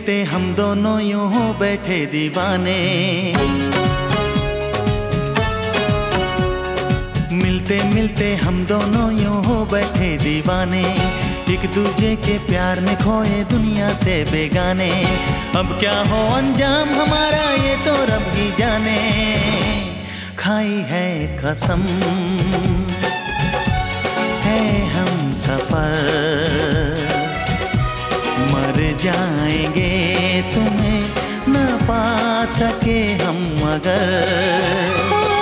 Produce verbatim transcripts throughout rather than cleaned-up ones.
मिलते हम दोनों यूं हो बैठे दीवाने, मिलते मिलते हम दोनों यूं हो बैठे दीवाने, एक दूजे के प्यार में खोए दुनिया से बेगाने। अब क्या हो अंजाम हमारा ये तो रब ही जाने, खाई है कसम है हम सफर, मर जाएंगे तुम्हें न पा सके हम मगर।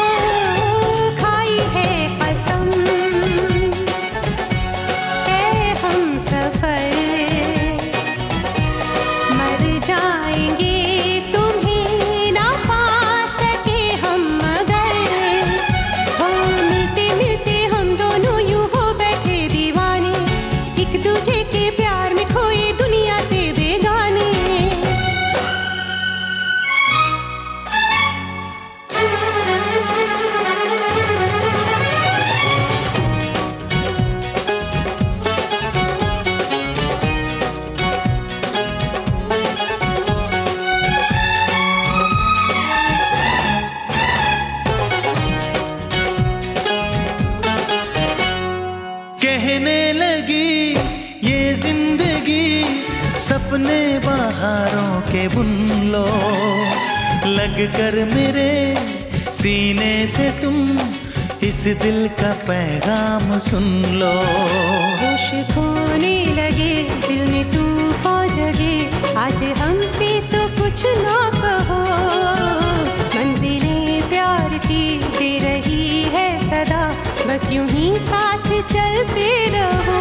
कहने लगी ये जिंदगी सपने बहारों के बुन लो, लग कर मेरे सीने से तुम इस दिल का पैगाम सुन लो। होश खोने लगे दिल में तूफान जगे, आज हमसे तो कुछ ना कहो, मंजिलें प्यार की दे रही है सदा, बस यूं ही साथ चलते रहो।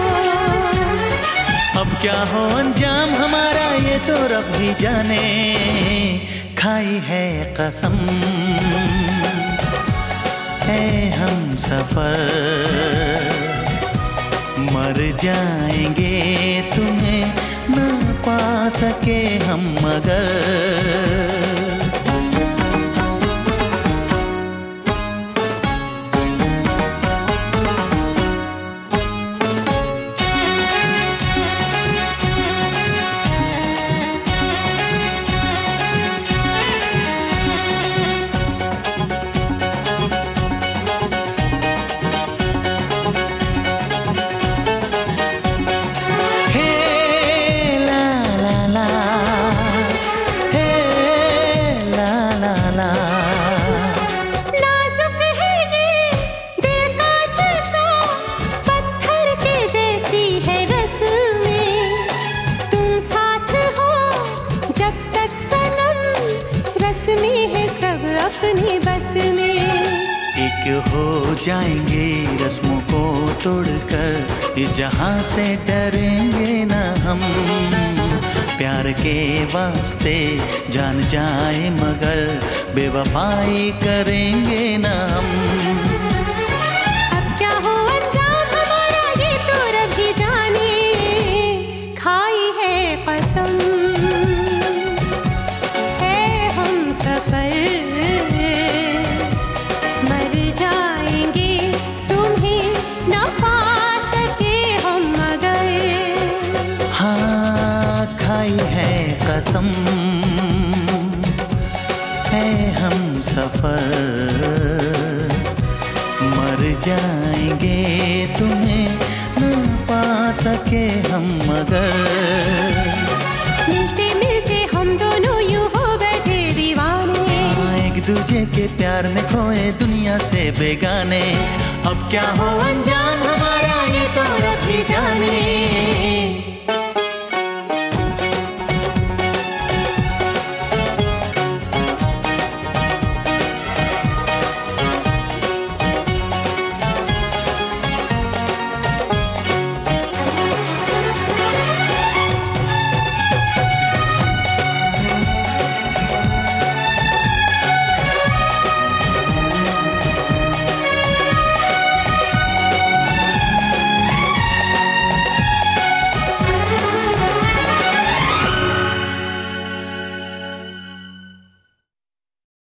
अब क्या हो अंजाम हमारा ये तो रब ही जाने, खाई है कसम है हम सफर, मर जाएंगे तुम्हें न पा सके हम मगर। नाजुक है ये दिल का जैसा, पत्थर के जैसी है रस्में, तुम साथ हो जब तक सनम, रस्में है सब अपनी बस में। एक हो जाएंगे रस्मों को तोड़कर, इस जहां से डरेंगे न हम, प्यार के वास्ते जान जाए मगर बेवफाई करेंगे न हम। अब क्या हो अंजाम हमारा ये तो रब ही जाने, खाई है कसम है हम सफर, मर जाएंगे तुम्हें न पा सके हम मगर। हाँ खाई है कसम है हम सफर, मर जाएंगे तुम्हें न पा सके हम मगर। मिलते मिलते हम दोनों यूं हो बैठे दीवाने, हाँ, एक दूजे के प्यार में खोए दुनिया से बेगाने। अब क्या हो अंजाम हमारा ये तो रब ही जाने।